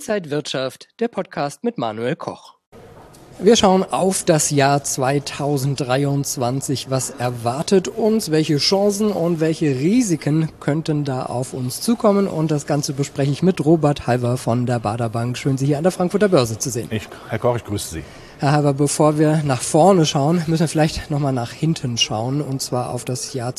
Inside Wirtschaft, der Podcast mit Manuel Koch. Wir schauen auf das Jahr 2023. Was erwartet uns? Welche Chancen und welche Risiken könnten da auf uns zukommen? Und das Ganze bespreche ich mit Robert Halver von der Baader Bank. Schön, Sie hier an der Frankfurter Börse zu sehen. Herr Koch, ich grüße Sie. Herr Halver, bevor wir nach vorne schauen, müssen wir vielleicht nochmal nach hinten schauen, und zwar auf das Jahr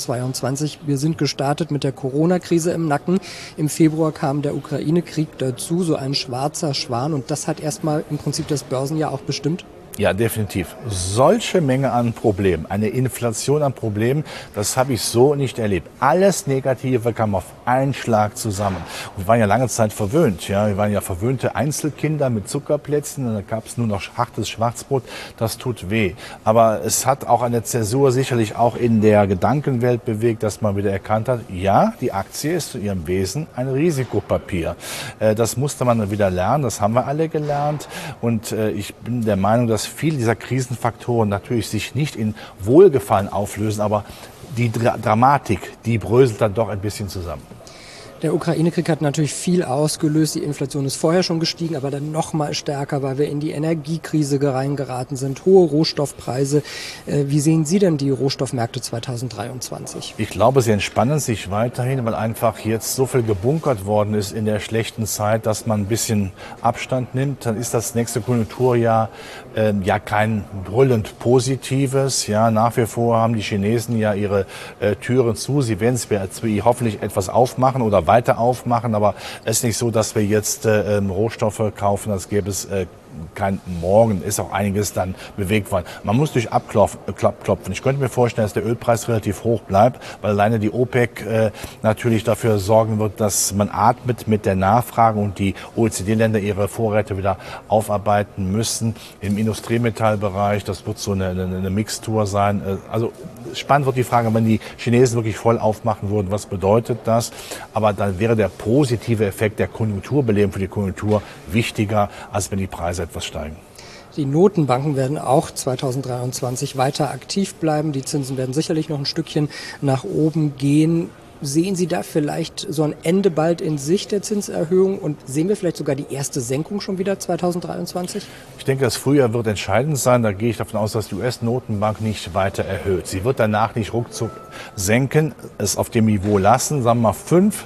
2022. Wir sind gestartet mit der Corona-Krise im Nacken. Im Februar kam der Ukraine-Krieg dazu, so ein schwarzer Schwan, und das hat erstmal im Prinzip das Börsenjahr auch bestimmt. Ja, definitiv. Solche Menge an Problemen, eine Inflation an Problemen, das habe ich so nicht erlebt. Alles Negative kam auf einen Schlag zusammen. Und wir waren ja lange Zeit verwöhnt. Ja, wir waren ja verwöhnte Einzelkinder mit Zuckerplätzchen, und da gab es nur noch hartes Schwarzbrot. Das tut weh. Aber es hat auch eine Zäsur sicherlich auch in der Gedankenwelt bewegt, dass man wieder erkannt hat, ja, die Aktie ist zu ihrem Wesen ein Risikopapier. Das musste man wieder lernen, das haben wir alle gelernt. Und ich bin der Meinung, dass viele dieser Krisenfaktoren natürlich sich nicht in Wohlgefallen auflösen, aber die Dramatik, die bröselt dann doch ein bisschen zusammen. Der Ukraine-Krieg hat natürlich viel ausgelöst. Die Inflation ist vorher schon gestiegen, aber dann noch mal stärker, weil wir in die Energiekrise reingeraten sind. Hohe Rohstoffpreise. Wie sehen Sie denn die Rohstoffmärkte 2023? Ich glaube, sie entspannen sich weiterhin, weil einfach jetzt so viel gebunkert worden ist in der schlechten Zeit, dass man ein bisschen Abstand nimmt. Dann ist das nächste Konjunkturjahr ja kein brüllend positives. Ja, nach wie vor haben die Chinesen ja ihre Türen zu. Sie werden es hoffentlich etwas aufmachen oder weiter aufmachen, aber es ist nicht so, dass wir jetzt Rohstoffe kaufen, als gäbe es kein Morgen, ist auch einiges dann bewegt worden. Man muss durch abklopfen. Ich könnte mir vorstellen, dass der Ölpreis relativ hoch bleibt, weil alleine die OPEC natürlich dafür sorgen wird, dass man atmet mit der Nachfrage und die OECD-Länder ihre Vorräte wieder aufarbeiten müssen. Im Industriemetallbereich, das wird so eine Mixtur sein. Also spannend wird die Frage, wenn die Chinesen wirklich voll aufmachen würden, was bedeutet das? Aber dann wäre der positive Effekt der Konjunkturbelebung für die Konjunktur wichtiger, als wenn die Preise etwas steigen. Die Notenbanken werden auch 2023 weiter aktiv bleiben. Die Zinsen werden sicherlich noch ein Stückchen nach oben gehen. Sehen Sie da vielleicht so ein Ende bald in Sicht der Zinserhöhung, und sehen wir vielleicht sogar die erste Senkung schon wieder 2023? Ich denke, das Frühjahr wird entscheidend sein. Da gehe ich davon aus, dass die US-Notenbank nicht weiter erhöht. Sie wird danach nicht ruckzuck senken, es auf dem Niveau lassen, sagen wir mal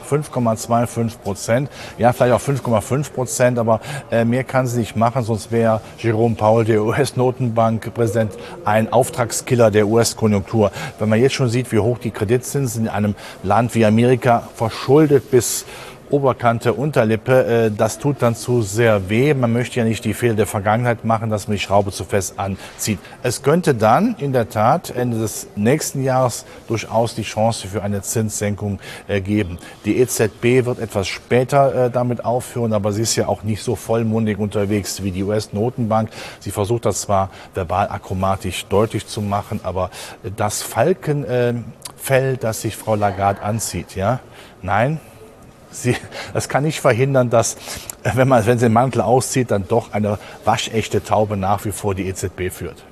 5,25%, ja, vielleicht auch 5,5%, aber mehr kann sie nicht machen, sonst wäre Jerome Powell, der US-Notenbankpräsident, ein Auftragskiller der US-Konjunktur. Wenn man jetzt schon sieht, wie hoch die Kreditzinsen in einem Land wie Amerika verschuldet bis Oberkante, Unterlippe, das tut dann zu sehr weh. Man möchte ja nicht die Fehler der Vergangenheit machen, dass man die Schraube zu fest anzieht. Es könnte dann in der Tat Ende des nächsten Jahres durchaus die Chance für eine Zinssenkung geben. Die EZB wird etwas später damit aufhören, aber sie ist ja auch nicht so vollmundig unterwegs wie die US-Notenbank. Sie versucht das zwar verbal akromatisch deutlich zu machen, aber das Falkenfell, das sich Frau Lagarde anzieht, ja, nein. Das kann nicht verhindern, dass, wenn sie den Mantel auszieht, dann doch eine waschechte Taube nach wie vor die EZB führt.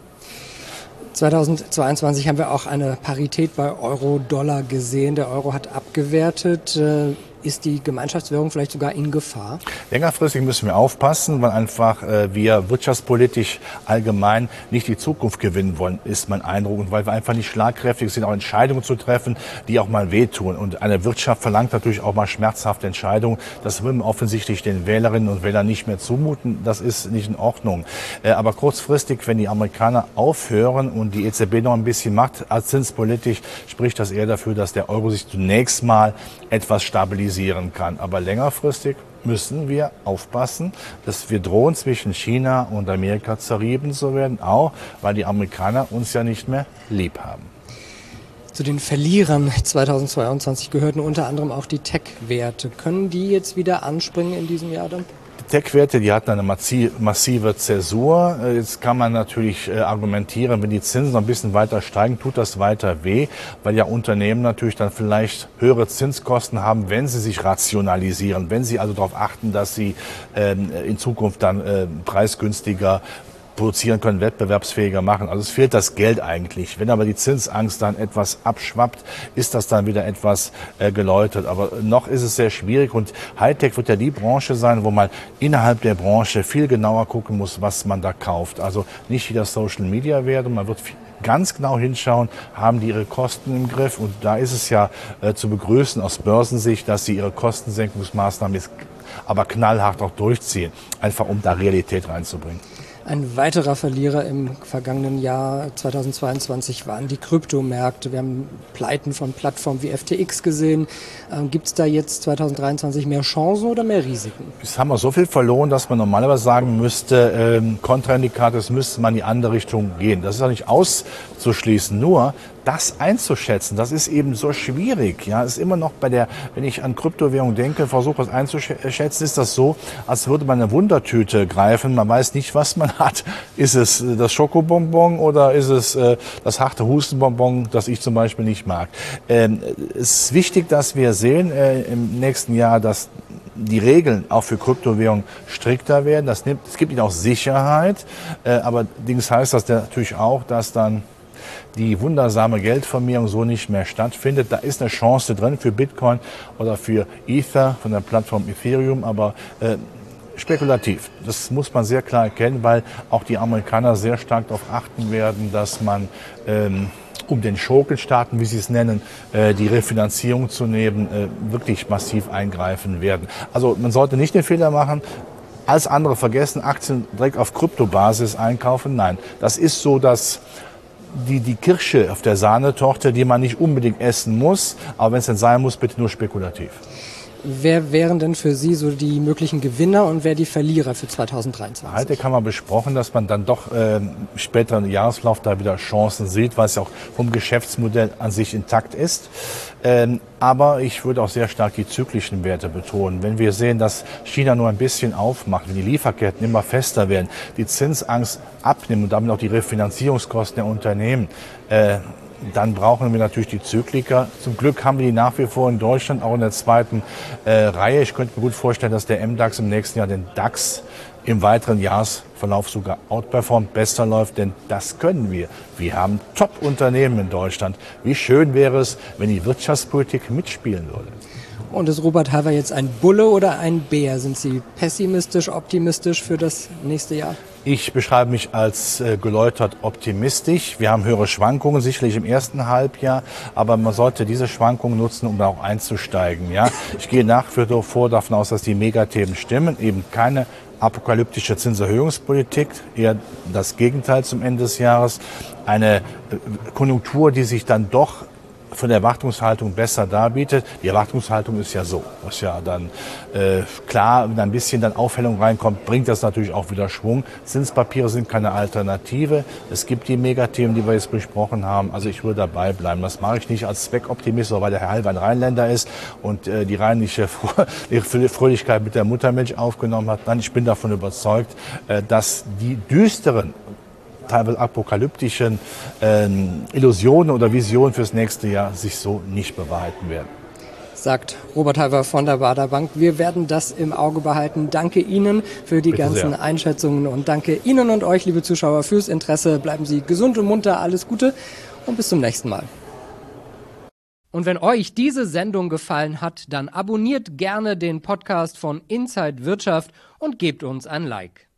2022 haben wir auch eine Parität bei Euro-Dollar gesehen. Der Euro hat abgewertet. Ist die Gemeinschaftswährung vielleicht sogar in Gefahr? Längerfristig müssen wir aufpassen, weil einfach wir wirtschaftspolitisch allgemein nicht die Zukunft gewinnen wollen, ist mein Eindruck. Und weil wir einfach nicht schlagkräftig sind, auch Entscheidungen zu treffen, die auch mal wehtun. Und eine Wirtschaft verlangt natürlich auch mal schmerzhafte Entscheidungen. Das will man offensichtlich den Wählerinnen und Wählern nicht mehr zumuten. Das ist nicht in Ordnung. Aber kurzfristig, wenn die Amerikaner aufhören und die EZB noch ein bisschen macht, als zinspolitisch, spricht das eher dafür, dass der Euro sich zunächst mal etwas stabilisieren kann. Aber längerfristig müssen wir aufpassen, dass wir drohen, zwischen China und Amerika zerrieben zu werden, auch weil die Amerikaner uns ja nicht mehr lieb haben. Zu den Verlierern 2022 gehörten unter anderem auch die Tech-Werte. Können die jetzt wieder anspringen in diesem Jahr dann? Tech-Werte, die hatten eine massive Zäsur. Jetzt kann man natürlich argumentieren, wenn die Zinsen noch ein bisschen weiter steigen, tut das weiter weh, weil ja Unternehmen natürlich dann vielleicht höhere Zinskosten haben, wenn sie sich rationalisieren, wenn sie also darauf achten, dass sie in Zukunft dann preisgünstiger produzieren können, wettbewerbsfähiger machen. Also es fehlt das Geld eigentlich. Wenn aber die Zinsangst dann etwas abschwappt, ist das dann wieder etwas geläutert. Aber noch ist es sehr schwierig und Hightech wird ja die Branche sein, wo man innerhalb der Branche viel genauer gucken muss, was man da kauft. Also nicht wieder Social Media werden, man wird ganz genau hinschauen, haben die ihre Kosten im Griff. Und da ist es ja zu begrüßen aus Börsensicht, dass sie ihre Kostensenkungsmaßnahmen jetzt aber knallhart auch durchziehen, einfach um da Realität reinzubringen. Ein weiterer Verlierer im vergangenen Jahr 2022 waren die Kryptomärkte. Wir haben Pleiten von Plattformen wie FTX gesehen. Gibt es da jetzt 2023 mehr Chancen oder mehr Risiken? Jetzt haben wir so viel verloren, dass man normalerweise sagen müsste, Kontraindikator, es müsste man in die andere Richtung gehen. Das ist auch nicht auszuschließen, nur das einzuschätzen, das ist eben so schwierig. Ja, es ist immer noch wenn ich an Kryptowährung denke, versuche was einzuschätzen, ist das so, als würde man eine Wundertüte greifen. Man weiß nicht, was man hat. Ist es das Schokobonbon oder ist es das harte Hustenbonbon, das ich zum Beispiel nicht mag? Es ist wichtig, dass wir sehen im nächsten Jahr, dass die Regeln auch für Kryptowährungen strikter werden. Es gibt ihnen auch Sicherheit, aber allerdings heißt das natürlich auch, dass dann die wundersame Geldvermehrung so nicht mehr stattfindet. Da ist eine Chance drin für Bitcoin oder für Ether von der Plattform Ethereum, aber spekulativ. Das muss man sehr klar erkennen, weil auch die Amerikaner sehr stark darauf achten werden, dass man um den Schurkenstaaten, wie sie es nennen, die Refinanzierung zu nehmen, wirklich massiv eingreifen werden. Also man sollte nicht den Fehler machen, als andere vergessen, Aktien direkt auf Kryptobasis einkaufen. Nein, das ist so, dass die Kirsche auf der Sahnetorte, die man nicht unbedingt essen muss, aber wenn es denn sein muss, bitte nur spekulativ. Wer wären denn für Sie so die möglichen Gewinner und wer die Verlierer für 2023? Heute haben wir besprochen, dass man dann doch später im Jahreslauf da wieder Chancen sieht, weil es ja auch vom Geschäftsmodell an sich intakt ist. Aber ich würde auch sehr stark die zyklischen Werte betonen. Wenn wir sehen, dass China nur ein bisschen aufmacht, wenn die Lieferketten immer fester werden, die Zinsangst abnimmt und damit auch die Refinanzierungskosten der Unternehmen, dann brauchen wir natürlich die Zykliker. Zum Glück haben wir die nach wie vor in Deutschland, auch in der zweiten Reihe. Ich könnte mir gut vorstellen, dass der MDAX im nächsten Jahr den DAX im weiteren Jahresverlauf sogar outperformt, besser läuft, denn das können wir. Wir haben Top-Unternehmen in Deutschland. Wie schön wäre es, wenn die Wirtschaftspolitik mitspielen würde. Und ist Robert Halver jetzt ein Bulle oder ein Bär? Sind Sie pessimistisch, optimistisch für das nächste Jahr? Ich beschreibe mich als geläutert optimistisch. Wir haben höhere Schwankungen, sicherlich im ersten Halbjahr, aber man sollte diese Schwankungen nutzen, um da auch einzusteigen. Ja? Ich gehe nach wie vor davon aus, dass die Megathemen stimmen, eben keine apokalyptische Zinserhöhungspolitik, eher das Gegenteil zum Ende des Jahres. Eine Konjunktur, die sich dann doch von der Erwartungshaltung besser darbietet. Die Erwartungshaltung ist ja so, dass ja dann klar, wenn ein bisschen dann Aufhellung reinkommt, bringt das natürlich auch wieder Schwung. Zinspapiere sind keine Alternative. Es gibt die Megathemen, die wir jetzt besprochen haben. Also ich würde dabei bleiben. Das mache ich nicht als Zweckoptimist, weil der Herr Halver ein Rheinländer ist und die rheinische Fröhlichkeit mit der Muttermilch aufgenommen hat. Nein, ich bin davon überzeugt, dass die düsteren teilweise apokalyptischen Illusionen oder Visionen fürs nächste Jahr sich so nicht bewahrheiten werden. Sagt Robert Halver von der Baader Bank. Wir werden das im Auge behalten. Danke Ihnen für die ganzen Einschätzungen und danke Ihnen und euch, liebe Zuschauer, fürs Interesse. Bleiben Sie gesund und munter, alles Gute und bis zum nächsten Mal. Und wenn euch diese Sendung gefallen hat, dann abonniert gerne den Podcast von Inside Wirtschaft und gebt uns ein Like.